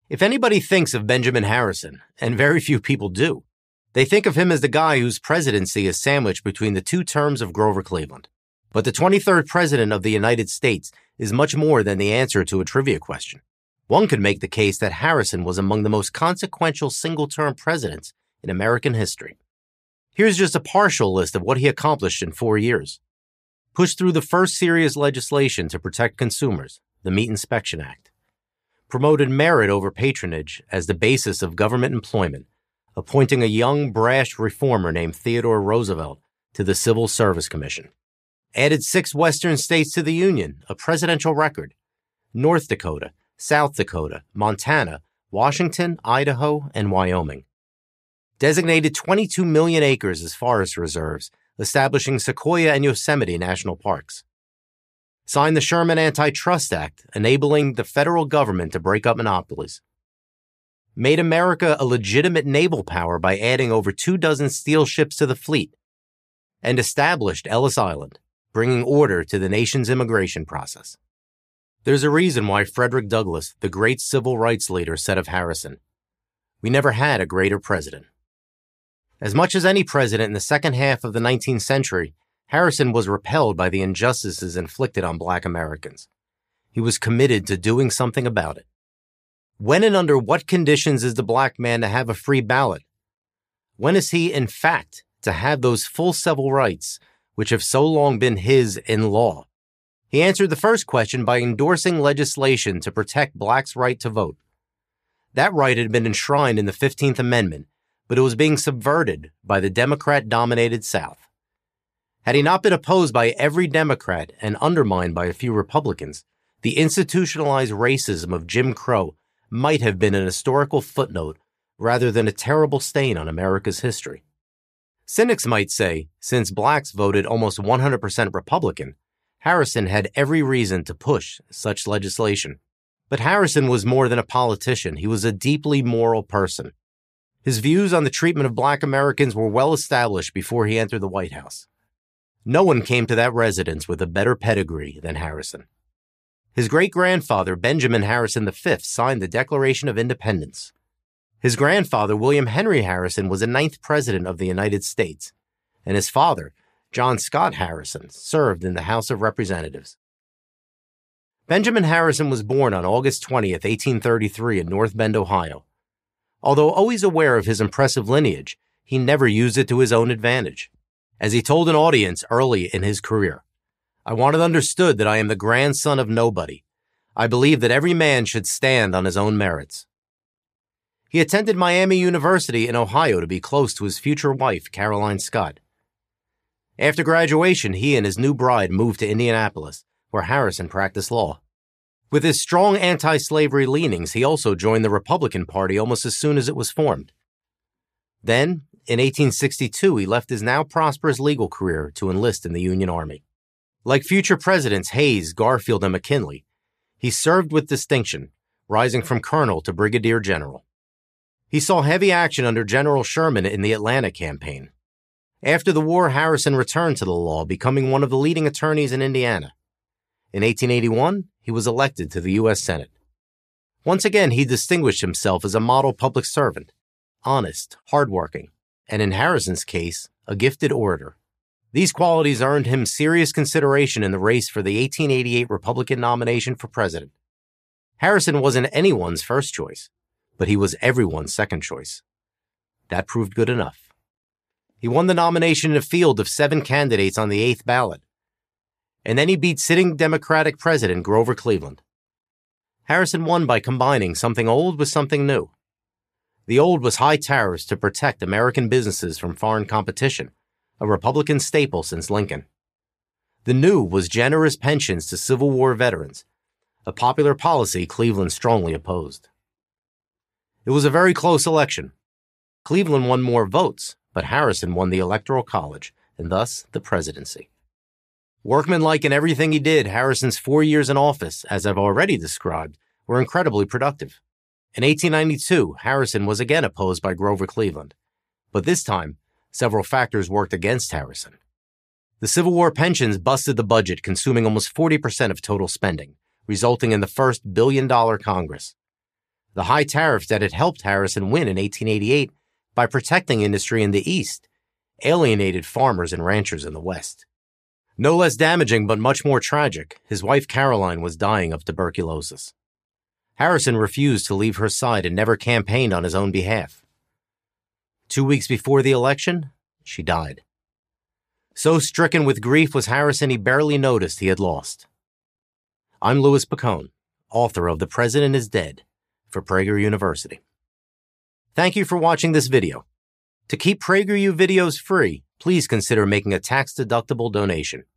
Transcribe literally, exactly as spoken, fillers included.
If anybody thinks of Benjamin Harrison, and very few people do, they think of him as the guy whose presidency is sandwiched between the two terms of Grover Cleveland. But the twenty-third President of the United States is much more than the answer to a trivia question. One could make the case that Harrison was among the most consequential single-term presidents in American history. Here's just a partial list of what he accomplished in four years. Pushed through the first serious legislation to protect consumers, the Meat Inspection Act. Promoted merit over patronage as the basis of government employment, appointing a young, brash reformer named Theodore Roosevelt to the Civil Service Commission. Added six Western states to the Union, a presidential record. North Dakota, South Dakota, Montana, Washington, Idaho, and Wyoming. Designated twenty-two million acres as forest reserves, establishing Sequoia and Yosemite national parks. Signed the Sherman Antitrust Act, enabling the federal government to break up monopolies. Made America a legitimate naval power by adding over two dozen steel ships to the fleet. And established Ellis Island, bringing order to the nation's immigration process. There's a reason why Frederick Douglass, the great civil rights leader, said of Harrison, "We never had a greater president." As much as any president in the second half of the nineteenth century, Harrison was repelled by the injustices inflicted on Black Americans. He was committed to doing something about it. When and under what conditions is the black man to have a free ballot? When is he, in fact, to have those full civil rights which have so long been his in law? He answered the first question by endorsing legislation to protect blacks' right to vote. That right had been enshrined in the fifteenth Amendment, but it was being subverted by the Democrat-dominated South. Had he not been opposed by every Democrat and undermined by a few Republicans, the institutionalized racism of Jim Crow might have been an historical footnote rather than a terrible stain on America's history. Cynics might say, since blacks voted almost one hundred percent Republican, Harrison had every reason to push such legislation. But Harrison was more than a politician. He was a deeply moral person. His views on the treatment of black Americans were well established before he entered the White House. No one came to that residence with a better pedigree than Harrison. His great-grandfather, Benjamin Harrison the Fifth, signed the Declaration of Independence. His grandfather, William Henry Harrison, was the ninth President of the United States, and his father, John Scott Harrison, served in the House of Representatives. Benjamin Harrison was born on August twentieth, eighteen thirty-three in North Bend, Ohio. Although always aware of his impressive lineage, he never used it to his own advantage. As he told an audience early in his career, "I want it understood that I am the grandson of nobody. I believe that every man should stand on his own merits." He attended Miami University in Ohio to be close to his future wife, Caroline Scott. After graduation, he and his new bride moved to Indianapolis, where Harrison practiced law. With his strong anti-slavery leanings, he also joined the Republican Party almost as soon as it was formed. Then, in eighteen sixty-two, he left his now prosperous legal career to enlist in the Union Army. Like future presidents Hayes, Garfield, and McKinley, he served with distinction, rising from colonel to brigadier general. He saw heavy action under General Sherman in the Atlanta campaign. After the war, Harrison returned to the law, becoming one of the leading attorneys in Indiana. In eighteen eighty-one, he was elected to the U S Senate. Once again, he distinguished himself as a model public servant, honest, hardworking, and in Harrison's case, a gifted orator. These qualities earned him serious consideration in the race for the eighteen eighty-eight Republican nomination for president. Harrison wasn't anyone's first choice, but he was everyone's second choice. That proved good enough. He won the nomination in a field of seven candidates on the eighth ballot. And then he beat sitting Democratic President Grover Cleveland. Harrison won by combining something old with something new. The old was high tariffs to protect American businesses from foreign competition, a Republican staple since Lincoln. The new was generous pensions to Civil War veterans, a popular policy Cleveland strongly opposed. It was a very close election. Cleveland won more votes, but Harrison won the Electoral College, and thus the presidency. Workmanlike in everything he did, Harrison's four years in office, as I've already described, were incredibly productive. In eighteen ninety-two, Harrison was again opposed by Grover Cleveland, but this time, several factors worked against Harrison. The Civil War pensions busted the budget, consuming almost forty percent of total spending, resulting in the first billion-dollar Congress. The high tariffs that had helped Harrison win in eighteen eighty-eight by protecting industry in the East alienated farmers and ranchers in the West. No less damaging but much more tragic, his wife Caroline was dying of tuberculosis. Harrison refused to leave her side and never campaigned on his own behalf. Two weeks before the election, she died. So stricken with grief was Harrison he barely noticed he had lost. I'm Louis Picone, author of The President is Dead, for Prager University. Thank you for watching this video. To keep PragerU videos free, please consider making a tax-deductible donation.